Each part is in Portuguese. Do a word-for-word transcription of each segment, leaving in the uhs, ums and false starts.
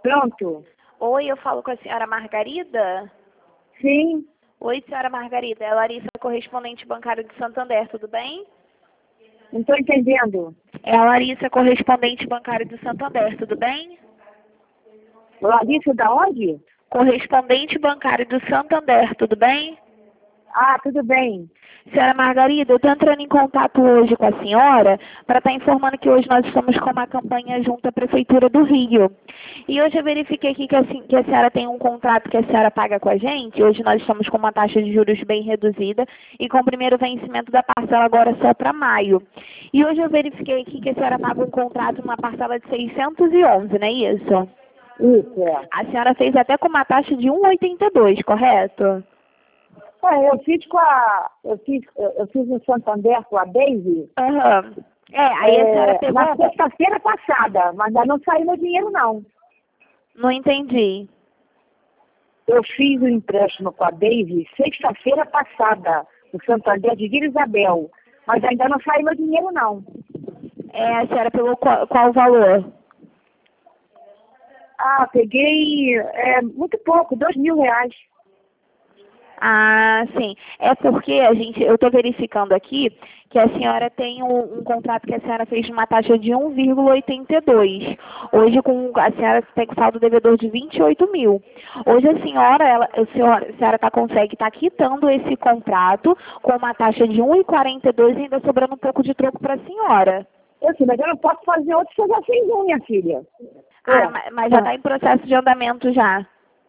Pronto. Oi, eu falo com a senhora Margarida? Sim. Oi, senhora Margarida, é a Larissa, correspondente bancária de Santander, tudo bem? Não estou entendendo. É a Larissa, correspondente bancária de Santander, tudo bem? Larissa, da onde? Correspondente bancário do Santander, tudo bem? Ah, tudo bem. Senhora Margarida, eu estou entrando em contato hoje com a senhora para estar informando que hoje nós estamos com uma campanha junto à Prefeitura do Rio. E hoje eu verifiquei aqui que a, que a senhora tem um contrato que a senhora paga com a gente. Hoje nós estamos com uma taxa de juros bem reduzida e com o primeiro vencimento da parcela agora só para maio. E hoje eu verifiquei aqui que a senhora paga um contrato numa parcela de seiscentos e onze, não é isso? Isso, é. A senhora fez até com uma taxa de um vírgula oitenta e dois, correto? É, eu fiz com a. Eu fiz, eu fiz no Santander com a Daisy. Aham. É, aí a senhora É, pegou... na sexta-feira passada, mas ainda não saiu meu dinheiro, não. Não entendi. Eu fiz o empréstimo com a Daisy sexta-feira passada, no Santander de Vila Isabel, mas ainda não saiu meu dinheiro, não. É, a senhora pegou qual, qual o valor? Ah, peguei é, muito pouco, dois mil reais. Ah, sim. É porque a gente, eu estou verificando aqui que a senhora tem um, um contrato que a senhora fez de uma taxa de um vírgula oitenta e dois. Hoje com a senhora tem saldo devedor de vinte e oito mil. Hoje a senhora, ela, a senhora, a senhora tá, consegue estar tá quitando esse contrato com uma taxa de um vírgula quarenta e dois e ainda sobrando um pouco de troco para a senhora. Eu sim, mas eu não posso fazer outro que eu já fiz um, minha filha. Ah, É. mas mas já está em processo de andamento já.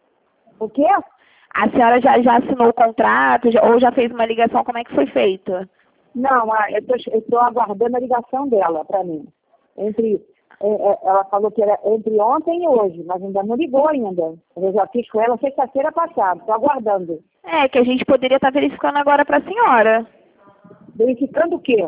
O quê? A senhora já, já assinou o contrato já, ou já fez uma ligação? Como é que foi feito? Não, ah, eu estou aguardando a ligação dela para mim. Entre, é, é, ela falou que era entre ontem e hoje, mas ainda não ligou ainda. Eu já fiz com ela sexta-feira passada, estou aguardando. É, que a gente poderia estar verificando agora para a senhora. Verificando o quê?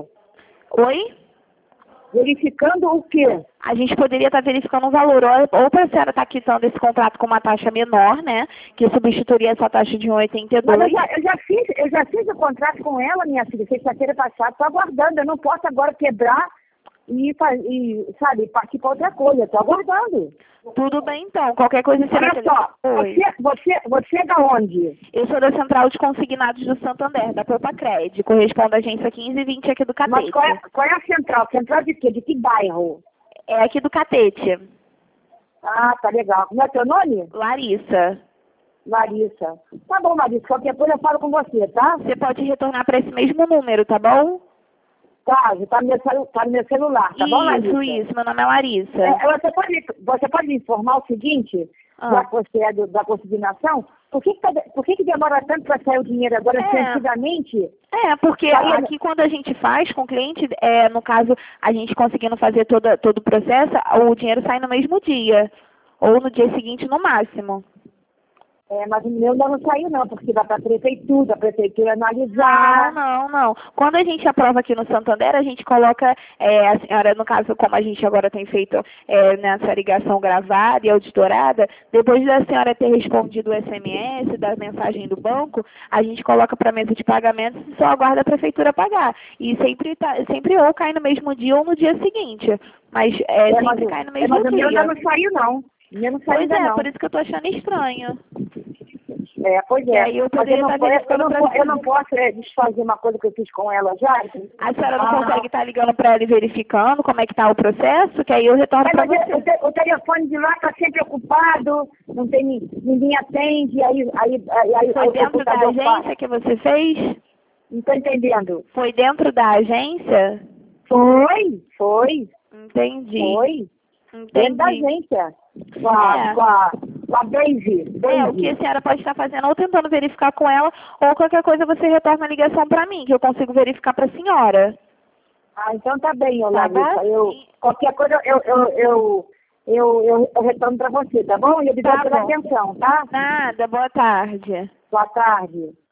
Oi? Verificando o quê? A gente poderia estar verificando o valor, ou, ou para a senhora estar quitando esse contrato com uma taxa menor, né? Que substituiria essa taxa de um vírgula oitenta e dois. Mas eu já, eu, já fiz, eu já fiz o contrato com ela, minha filha, sexta-feira passada, estou aguardando. Eu não posso agora quebrar e, e sabe, partir para outra coisa. Estou aguardando. Tudo bem, então. Qualquer coisa... Olha só, você, você, você é da onde? Eu sou da Central de Consignados do Santander, da Propacred. Corresponde à agência quinze e vinte aqui do Catete. Mas qual é, qual é a central? Central de quê? De que bairro? É aqui do Catete. Ah, tá legal. Como é teu nome? Larissa. Larissa. Tá bom, Larissa. Qualquer coisa eu falo com você, tá? Você pode retornar para esse mesmo número, tá bom? Tá, já tá no meu, celu- tá no meu celular, tá isso, bom, Larissa? Isso, isso. Meu nome é Larissa. É, você, pode, você pode me informar o seguinte, Ah. já que você é do, da consignação, por que, que, tá, por que, que demora tanto para sair o dinheiro agora, É. se antigamente? É, porque Tá, aqui quando a gente faz com o cliente, é, no caso, a gente conseguindo fazer toda, todo o processo, o dinheiro sai no mesmo dia. Ou no dia seguinte, no máximo. É, mas o meu ainda não saiu não, porque vai para a prefeitura, a prefeitura analisar. Não, não, não. Quando a gente aprova aqui no Santander, a gente coloca, é, a senhora, no caso, como a gente agora tem feito é, nessa ligação gravada e auditorada, depois da senhora ter respondido o S M S, da mensagem do banco, a gente coloca para a mesa de pagamentos e só aguarda a prefeitura pagar. E sempre, tá, sempre ou cai no mesmo dia ou no dia seguinte. Mas é, É, sempre mas, cai no é, mesmo mas o meu dia. ainda não saiu não. O meu não saiu Pois ainda é, não. por isso que eu tô achando estranho. É, pois E é. aí eu Mas poderia eu não, estar po- eu verificando não, pra po- eu não você. posso é, desfazer uma coisa que eu fiz com ela já. A senhora não Ah, consegue estar ligando para ela e verificando como é que está o processo, que aí eu retorno para Mas você. o, te- o telefone de lá está sempre ocupado, não tem, ni- ninguém atende, aí, aí, aí, aí, Foi aí o dentro da computador agência faz. que você fez? Não estou entendendo. Foi dentro da agência? Foi, foi, Entendi. foi. Dentro da Entendi. agência. Com a, É. com a, com a Daisy. É, o que Daisy. a senhora pode estar fazendo, ou tentando verificar com ela, ou qualquer coisa você retorna a ligação para mim, que eu consigo verificar para a senhora. Ah, então tá bem, ô Tá Larissa. bom? Eu, qualquer coisa eu, eu, eu, eu, eu, eu retorno para você, tá bom? E obrigado Tá pela bom. atenção, tá? Nada, boa tarde. Boa tarde.